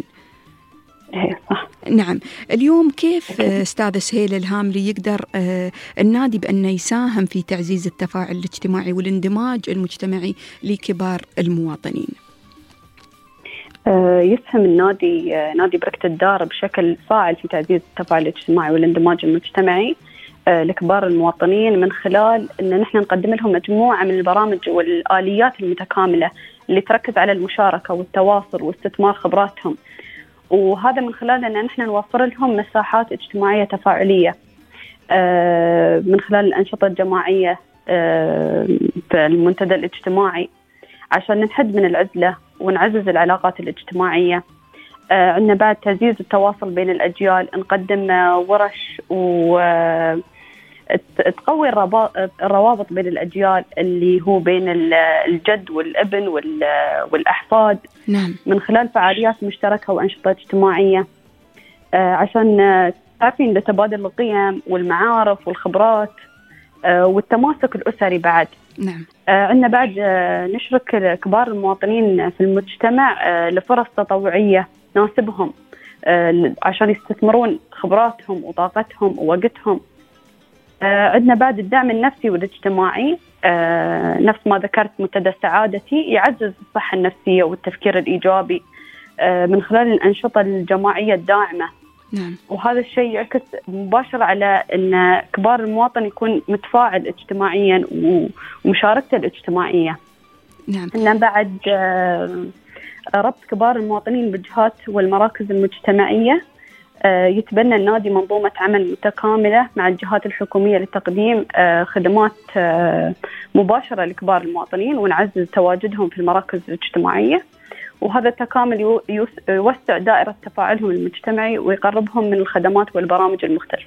صح. نعم. اليوم كيف أستاذة سهيل الهاملي يقدر النادي بأنه يساهم في تعزيز التفاعل الاجتماعي والاندماج المجتمعي لكبار المواطنين؟ يسهم النادي نادي بركة الدار بشكل فاعل في تعزيز التفاعل الاجتماعي والاندماج المجتمعي لكبار المواطنين، من خلال أن نحن نقدم لهم مجموعة من البرامج والآليات المتكاملة اللي تركز على المشاركة والتواصل واستثمار خبراتهم، وهذا من خلال أن نحن نوفر لهم مساحات اجتماعية تفاعلية من خلال الأنشطة الجماعية في المنتدى الاجتماعي عشان نحد من العزلة ونعزز العلاقات الاجتماعية. عندنا بعد تعزيز التواصل بين الأجيال، نقدم ورش وتقوي الروابط بين الأجيال اللي هو بين الجد والابن والأحفاد. نعم. من خلال فعاليات مشتركة وأنشطة اجتماعية عشان تعرفين لتبادل القيم والمعارف والخبرات والتماسك الأسري بعد. نعم. عندنا بعد نشرك كبار المواطنين في المجتمع لفرص تطوعية تناسبهم عشان يستثمرون خبراتهم وطاقتهم ووقتهم. عندنا بعد الدعم النفسي والاجتماعي، نفس ما ذكرت منتدى سعادتي يعزز الصحة النفسية والتفكير الإيجابي من خلال الأنشطة الجماعية الداعمة. نعم. وهذا الشيء يعكس مباشرة على أن كبار المواطن يكون متفاعل اجتماعيا ومشاركته الاجتماعية. نعم. عندنا بعد ربط كبار المواطنين بالجهات والمراكز المجتمعية. يتبنى النادي منظومة عمل متكاملة مع الجهات الحكومية لتقديم خدمات مباشرة لكبار المواطنين ونعزز تواجدهم في المراكز الاجتماعية، وهذا التكامل يوسع دائرة تفاعلهم المجتمعي ويقربهم من الخدمات والبرامج المختلفة.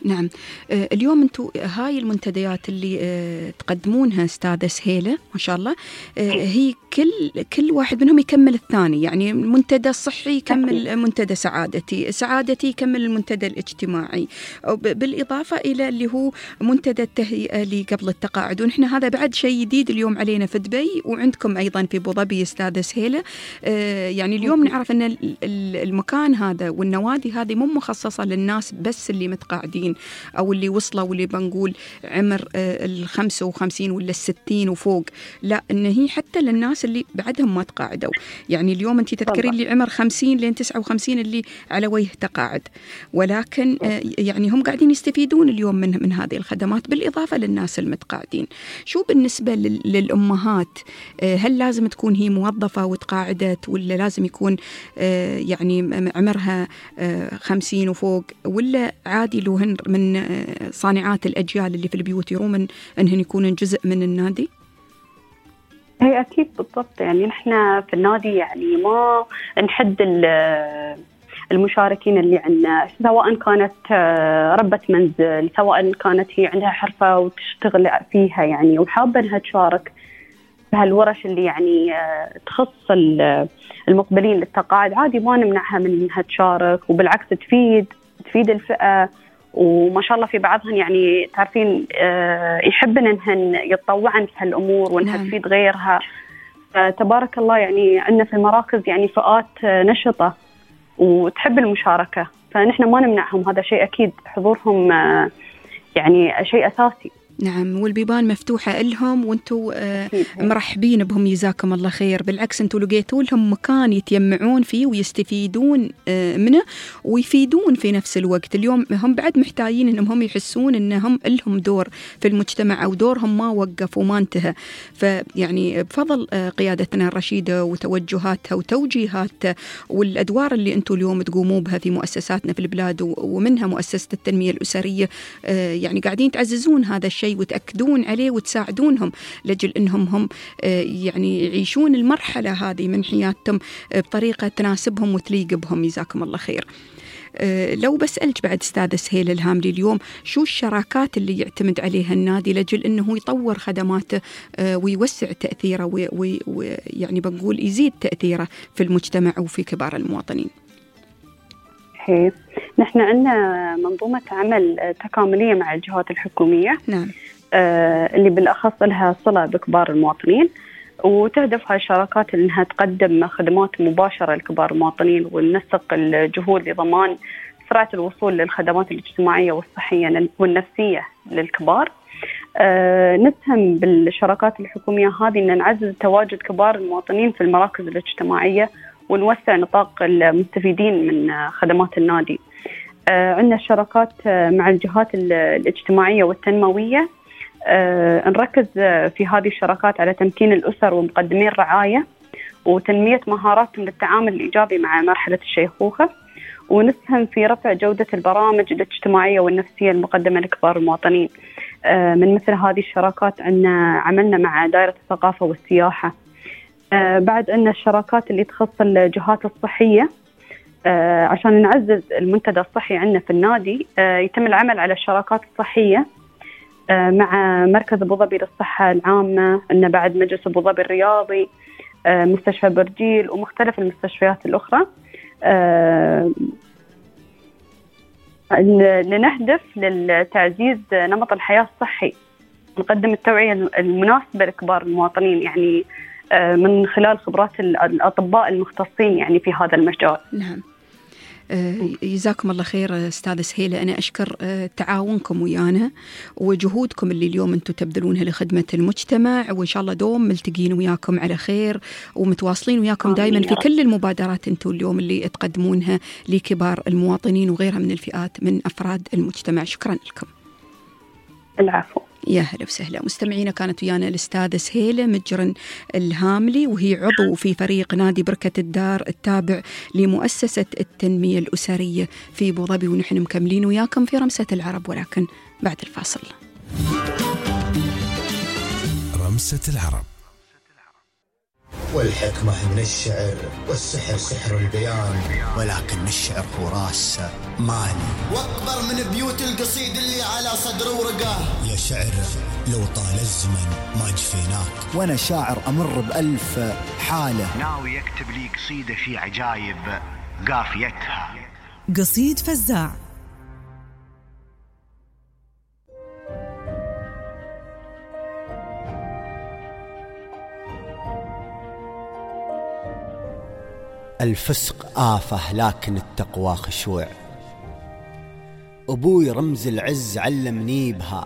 نعم. آه اليوم أنتم هاي المنتديات اللي آه تقدمونها أستاذة سهيلة ما شاء الله، آه هي كل كل واحد منهم يكمل الثاني، يعني المنتدى الصحي يكمل منتدى سعادتي، سعادتي يكمل المنتدى الاجتماعي، بالإضافة إلى اللي هو منتدى التهيئة اللي قبل التقاعد. ونحن هذا بعد شيء جديد اليوم علينا في دبي وعندكم أيضا في أبو ظبي أستاذة سهيلة. آه يعني اليوم نعرف أن المكان هذا والنوادي هذه مو مخصصة للناس بس اللي متقاعدين أو اللي وصلوا واللي بنقول عمر الخمسة وخمسين ولا الستين وفوق، لا، إن هي حتى للناس اللي بعدهم ما تقاعدوا. يعني اليوم أنت تذكرين اللي عمر خمسين لين تسعة وخمسين اللي على وجه تقاعد، ولكن يعني هم قاعدين يستفيدون اليوم من من هذه الخدمات بالإضافة للناس المتقاعدين. شو بالنسبة للأمهات؟ هل لازم تكون هي موظفة وتقاعدت، ولا لازم يكون يعني عمرها خمسين وفوق، ولا عادي لو هن من صانعات الأجيال اللي في البيوت يرومن أنهن يكونن جزء من النادي؟ هي أكيد بالضبط. يعني نحن في النادي يعني ما نحد المشاركين اللي عندنا، سواء كانت ربة منزل، سواء كانت هي عندها حرفة وتشتغل فيها يعني وحابة أنها تشارك بهالورش اللي يعني تخص المقبلين للتقاعد، عادي ما نمنعها من أنها تشارك، وبالعكس تفيد تفيد الفئة. وما شاء الله في بعضهم يعني تعرفين يحبن أنهن يتطوعن في هالأمور وأنها نعم. تفيد غيرها. تبارك الله يعني عندنا في المراكز يعني فئات نشطة وتحب المشاركة، فنحن ما نمنعهم، هذا شيء أكيد حضورهم يعني شيء أساسي. نعم، والبيبان مفتوحة لهم وانتوا آه مرحبين بهم، جزاكم الله خير. بالعكس انتوا لقيتوا لهم مكان يتجمعون فيه ويستفيدون آه منه ويفيدون في نفس الوقت. اليوم هم بعد محتاجين انهم هم يحسون انهم لهم دور في المجتمع او دورهم ما وقف وما انتهى. فيعني بفضل آه قيادتنا الرشيدة وتوجهاتها وتوجيهاتها والادوار اللي انتوا اليوم تقوموا بها في مؤسساتنا في البلاد ومنها مؤسسة التنمية الأسرية، آه يعني قاعدين تعززون هذا الشيء وتأكدون عليه وتساعدونهم لجل إنهم هم يعني يعيشون المرحلة هذه من حياتهم بطريقة تناسبهم وتليق بهم. جزاكم الله خير. لو بسألك بعد أستاذة سهيلة الهاملي، اليوم شو الشراكات اللي يعتمد عليها النادي لجل إنه يطور خدماته ويوسع تأثيره ويعني بنقول يزيد تأثيره في المجتمع وفي كبار المواطنين؟ هي. نحن عندنا منظومة عمل تكاملية مع الجهات الحكومية نعم. آه اللي بالأخص لها صلة بكبار المواطنين، وتهدف هاي الشراكات أنها تقدم خدمات مباشرة لكبار المواطنين وننسق الجهود لضمان سرعة الوصول للخدمات الاجتماعية والصحية والنفسية للكبار. آه نسهم بالشراكات الحكومية هذه أن نعزز تواجد كبار المواطنين في المراكز الاجتماعية ونوسع نطاق المستفيدين من خدمات النادي. آه عندنا شراكات مع الجهات الاجتماعية والتنموية، آه نركز في هذه الشراكات على تمكين الأسر ومقدمي الرعاية وتنمية مهاراتهم للتعامل الإيجابي مع مرحلة الشيخوخة، ونسهم في رفع جودة البرامج الاجتماعية والنفسية المقدمة لكبار المواطنين. آه من مثل هذه الشراكات عندنا عملنا مع دائرة الثقافة والسياحة. آه بعد أن الشراكات اللي تخص الجهات الصحية، آه عشان نعزز المنتدى الصحي عندنا في النادي، آه يتم العمل على الشراكات الصحية آه مع مركز أبو ظبي للصحة العامة، أن بعد مجلس أبو ظبي الرياضي، آه مستشفى برجيل ومختلف المستشفيات الأخرى، آه لنهدف للتعزيز نمط الحياة الصحي، نقدم التوعية المناسبة لكبار المواطنين يعني من خلال خبرات الأطباء المختصين يعني في هذا المجال. نعم. جزاكم الله خير أستاذة سهيلة. أنا أشكر تعاونكم ويانا وجهودكم اللي اليوم أنتم تبذلونها لخدمة المجتمع، وإن شاء الله دوم ملتقين وياكم على خير ومتواصلين وياكم دائما في كل المبادرات أنتم اليوم اللي تقدمونها لكبار المواطنين وغيرها من الفئات من أفراد المجتمع. شكرا لكم. العفو. يا هلا وسهلا. مستمعينا، كانت ويانا الأستاذة سهيلة مجرن الهاملي، وهي عضو في فريق نادي بركة الدار التابع لمؤسسة التنمية الأسرية في أبو ظبي، ونحن مكملين وياكم في رمسة العرب، ولكن بعد الفاصل. رمسة العرب. والحكمة من الشعر والسحر سحر البيان، ولكن الشعر هو راس مالي واكبر من بيوت القصيد اللي على صدر ورقاه. يا شعر لو طال الزمن ما جفيناك، وانا شاعر امر بألف حالة. ناوي يكتب لي قصيدة في عجايب قافيتها. قصيد فزاع. الفسق آفة لكن التقوى خشوع، أبوي رمز العز علمني بها،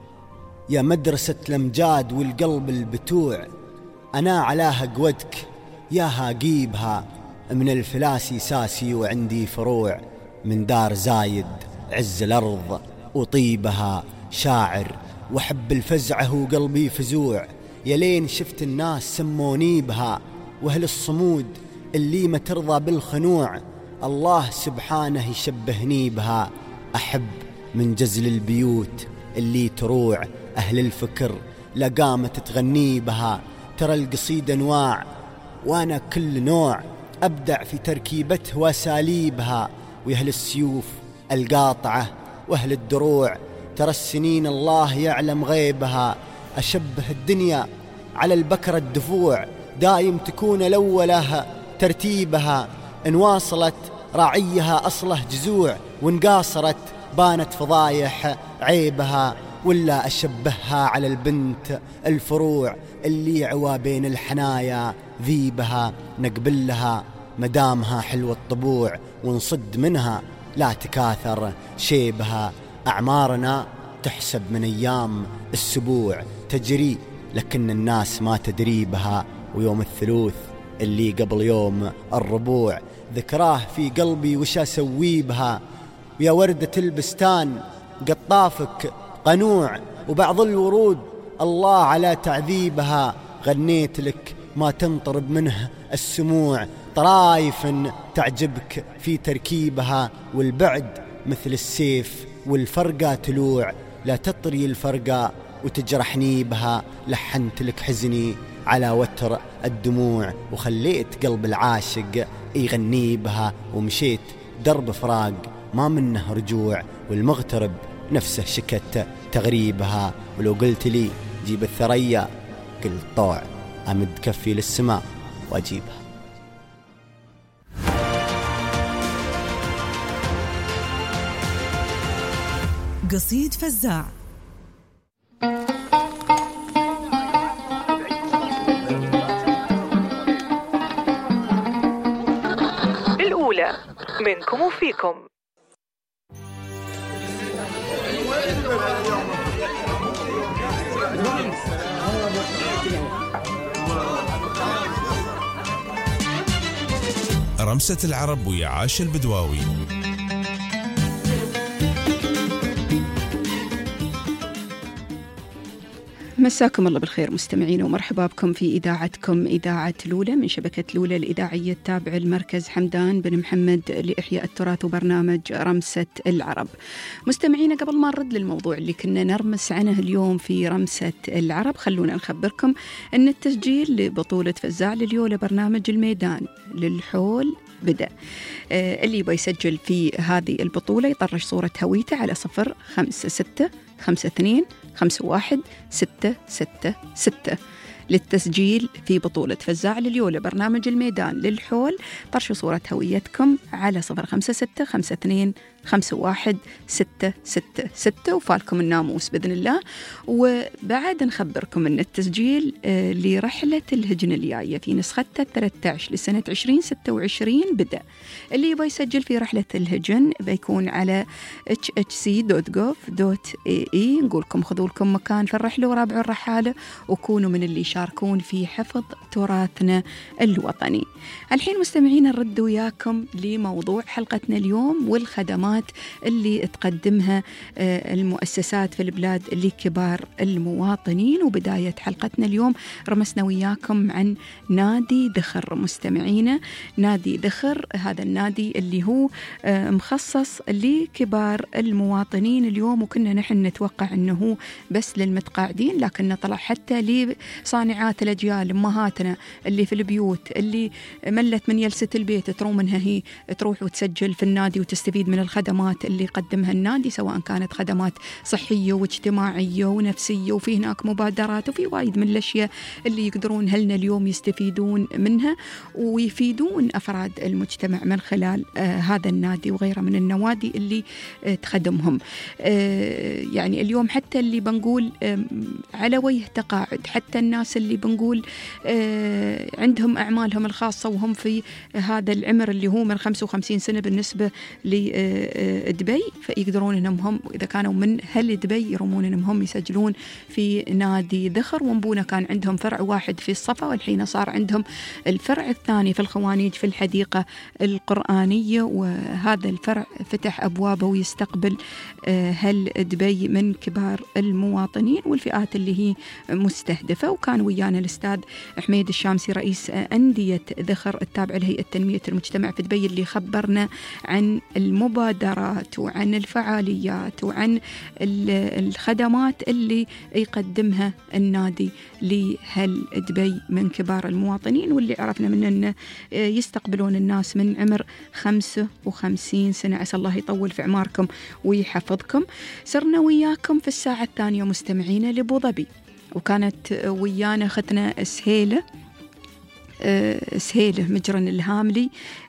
يا مدرسة الأمجاد والقلب البتوع، أنا علاها قودك ياها قيبها، من الفلاسي ساسي وعندي فروع، من دار زايد عز الأرض وطيبها، شاعر وحب الفزعة وقلبي فزوع، يلين شفت الناس سموني بها، وأهل الصمود اللي ما ترضى بالخنوع، الله سبحانه يشبهني بها، أحب من جزل البيوت اللي تروع، أهل الفكر لقامت تغني بها، ترى القصيد أنواع وأنا كل نوع، أبدع في تركيبته وأساليبها، وأهل السيوف القاطعة وأهل الدروع، ترى السنين الله يعلم غيبها، أشبه الدنيا على البكرة الدفوع، دايم تكون الأولها ترتيبها، إن واصلت راعيها أصله جزوع، وإن قاصرت بانت فضايح عيبها، ولا أشبهها على البنت الفروع اللي عوا بين الحنايا ذيبها، نقبل لها مدامها حلو الطبوع، ونصد منها لا تكاثر شيبها، أعمارنا تحسب من أيام السبوع، تجري لكن الناس ما تدري بها، ويوم الثلوث اللي قبل يوم الربوع، ذكراه في قلبي وش أسوي بها، ويا وردة البستان قطافك قنوع، وبعض الورود الله على تعذيبها، غنيت لك ما تنطرب منه السموع، طرايف تعجبك في تركيبها، والبعد مثل السيف والفرقة تلوع، لا تطري الفرقة وتجرحني بها، لحنت لك حزني على وتر الدموع، وخليت قلب العاشق يغني بها، ومشيت درب فراق ما منه رجوع، والمغترب نفسه شكت تغريبها، ولو قلت لي جيب الثريا قلت طوع، أمد كفي للسماء وأجيبها. قصيد فزاع. الأولى منكم وفيكم. رمسة العرب ويا عاش البدواوي. مساكم الله بالخير مستمعين، ومرحبا بكم في إذاعتكم إذاعة لولة من شبكة لولة الإذاعية التابعة لمركز حمدان بن محمد لإحياء التراث وبرنامج رمسة العرب. مستمعين، قبل ما نرد للموضوع اللي كنا نرمس عنه اليوم في رمسة العرب، خلونا نخبركم أن التسجيل لبطولة فزاع لليولة برنامج الميدان للحول بدأ. آه اللي يبغى يسجل في هذه البطولة يطرش صورة هويته على صفر خمسة ستة خمسة اثنين خمسة واحد ستة ستة ستة للتسجيل في بطولة فزاع لليولة برنامج الميدان للحول. طرشوا صورة هويتكم على صفر خمسة ستة خمسة اثنين خمسة واحد ستة ستة ستة وفالكم الناموس بإذن الله. وبعد نخبركم أن التسجيل لرحلة الهجن الجاية في نسختها ثلاثة عشر لسنة عشرين ستة وعشرين بدأ. اللي يبغى يسجل في رحلة الهجن بيكون على اتش اتش سي دوت جوف دوت اي اي. نقولكم خذوا لكم مكان في الرحلة ورابعوا الرحالة وكونوا من اللي يشاركون في حفظ تراثنا الوطني. الحين مستمعين نرد وياكم لموضوع حلقتنا اليوم والخدمات الخدمات اللي تقدمها المؤسسات في البلاد لكبار المواطنين. وبداية حلقتنا اليوم رمسنا وياكم عن نادي ذخر. مستمعينا، نادي ذخر هذا النادي اللي هو مخصص لكبار المواطنين اليوم، وكنا نحن نتوقع أنه هو بس للمتقاعدين، لكنه طلع حتى لصانعات الأجيال، أمهاتنا اللي في البيوت اللي ملت من جلسة البيت تروح منها هي تروح وتسجل في النادي وتستفيد من الخدمات اللي يقدمها النادي، سواء كانت خدمات صحية واجتماعية ونفسية، وفي هناك مبادرات وفي وايد من الأشياء اللي يقدرون هلنا اليوم يستفيدون منها ويفيدون أفراد المجتمع من خلال آه هذا النادي وغيره من النوادي اللي آه تخدمهم. آه يعني اليوم حتى اللي بنقول آه على وجه تقاعد، حتى الناس اللي بنقول آه عندهم أعمالهم الخاصة وهم في هذا العمر اللي هو من خمسة وخمسين سنة بالنسبة لدبي، فيقدرون انهم هم اذا كانوا من هل دبي يرمون انهم هم يسجلون في نادي ذخر. ومبونا كان عندهم فرع واحد في الصفا، والحين صار عندهم الفرع الثاني في الخوانيج في الحديقة القرآنية، وهذا الفرع فتح أبوابه ويستقبل هل دبي من كبار المواطنين والفئات اللي هي مستهدفة. وكان ويانا الأستاذ حميد الشامسي رئيس أندية ذخر التابعة لهيئة تنمية المجتمع في دبي، اللي خبرنا عن المبادرات وعن الفعاليات وعن الخدمات اللي يقدمها النادي لهل دبي من كبار المواطنين، واللي عرفنا منه أنه يستقبلون الناس من عمر خمسة وخمسين سنة. عسى الله يطول في عماركم ويحفظكم. صرنا وياكم في الساعة الثانية مستمعين لأبو ظبي، وكانت ويانا ختنا سهيلة سهيلة مجرن الهاملي،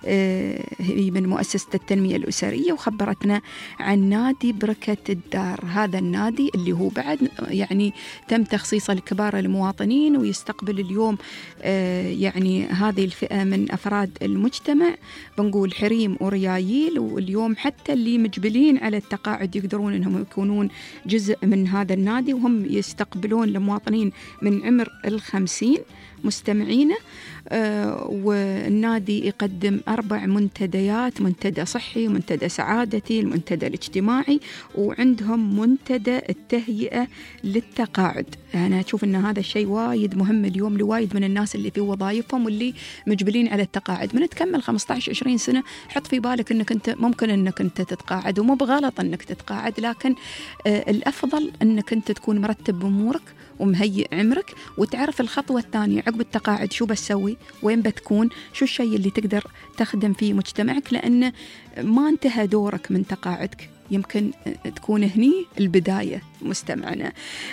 هي من مؤسسة التنمية الأسرية، وخبرتنا عن نادي بركة الدار. هذا النادي اللي هو بعد يعني تم تخصيصه لكبار المواطنين ويستقبل اليوم يعني هذه الفئة من أفراد المجتمع، بنقول حريم وريايل، واليوم حتى اللي مجبلين على التقاعد يقدرون أنهم يكونون جزء من هذا النادي، وهم يستقبلون المواطنين من عمر الخمسين مستمعين. آه والنادي يقدم أربع منتديات: منتدى صحي، منتدى سعادتي، المنتدى الاجتماعي، وعندهم منتدى التهيئة للتقاعد. أنا أشوف أن هذا الشيء وايد مهم اليوم لوايد من الناس اللي في وظائفهم واللي مجبلين على التقاعد. من تكمل خمسة عشر عشرين سنة حط في بالك أنك أنت ممكن أنك أنت تتقاعد، ومو بغلط أنك تتقاعد، لكن آه الأفضل أنك أنت تكون مرتب أمورك ومهيئ عمرك، وتعرف الخطوة الثانية عقب التقاعد شو بتسوي، وين بتكون، شو الشيء اللي تقدر تخدم فيه مجتمعك، لأن ما انتهى دورك من تقاعدك، يمكن تكون هني البداية. مستمعنا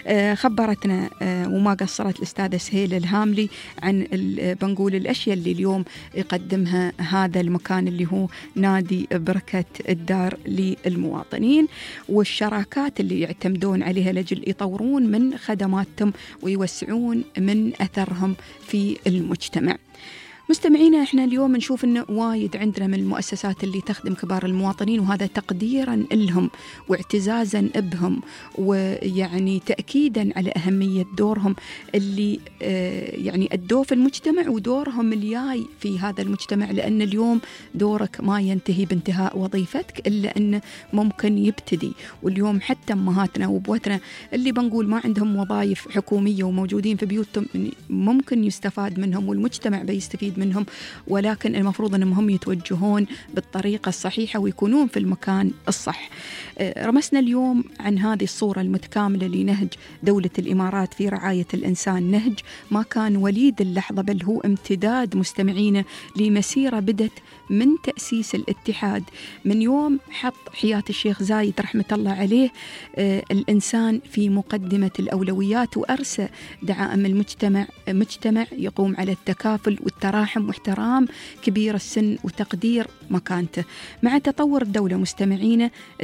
خبرتنا وما قصرت الأستاذة سهيلة الهاملي عن بنقول الأشياء اللي اليوم يقدمها هذا المكان اللي هو نادي بركة الدار للمواطنين، والشراكات اللي يعتمدون عليها لجل يطورون من خدماتهم ويوسعون من أثرهم في المجتمع. مستمعينا، احنا اليوم نشوف انه وايد عندنا من المؤسسات اللي تخدم كبار المواطنين، وهذا تقديرا لهم واعتزازا بهم، ويعني تأكيدا على أهمية دورهم اللي اه يعني أدوه في المجتمع ودورهم الجاي في هذا المجتمع، لأن اليوم دورك ما ينتهي بانتهاء وظيفتك إلا أنه ممكن يبتدي. واليوم حتى أمهاتنا وأبوتنا اللي بنقول ما عندهم وظائف حكومية وموجودين في بيوتهم ممكن يستفاد منهم والمجتمع بيستفيد منهم، ولكن المفروض أنهم هم يتوجهون بالطريقة الصحيحة ويكونون في المكان الصح. رمسنا اليوم عن هذه الصورة المتكاملة لنهج دولة الإمارات في رعاية الإنسان، نهج ما كان وليد اللحظة بل هو امتداد مستمعين لمسيرة بدت من تأسيس الاتحاد، من يوم حط حياة الشيخ زايد رحمة الله عليه الإنسان في مقدمة الأولويات، وأرسى دعائم المجتمع مجتمع يقوم على التكافل والتراحم واحترام كبير السن وتقدير مكانته. مع تطور الدولة مستمعين تعزز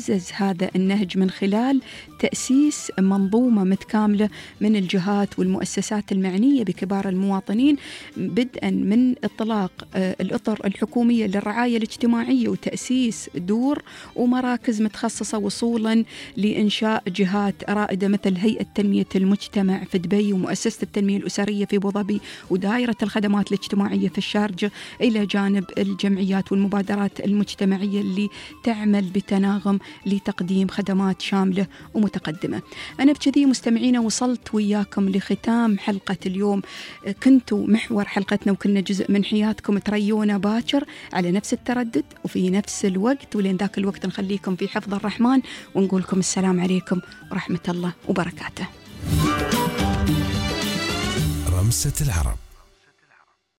نعزز هذا النهج من خلال تأسيس منظومة متكاملة من الجهات والمؤسسات المعنية بكبار المواطنين، بدءا من إطلاق الأطر الحكومية للرعاية الاجتماعية وتأسيس دور ومراكز متخصصة، وصولا لإنشاء جهات رائدة مثل هيئة تنمية المجتمع في دبي ومؤسسة التنمية الأسرية في أبو ظبي ودائرة الخدمات الاجتماعية في الشارجة، إلى جانب الجمعيات والمبادرات المجتمعية اللي تعمل بتناغم لتقديم خدمات شاملة ومتقدمة. أنا بكذي مستمعينا وصلت وياكم لختام حلقة اليوم، كنتوا محور حلقتنا وكنا جزء من حياتكم. تريونا باكر على نفس التردد وفي نفس الوقت، ولين ذاك الوقت نخليكم في حفظ الرحمن ونقول لكم السلام عليكم ورحمة الله وبركاته. رمسة العرب.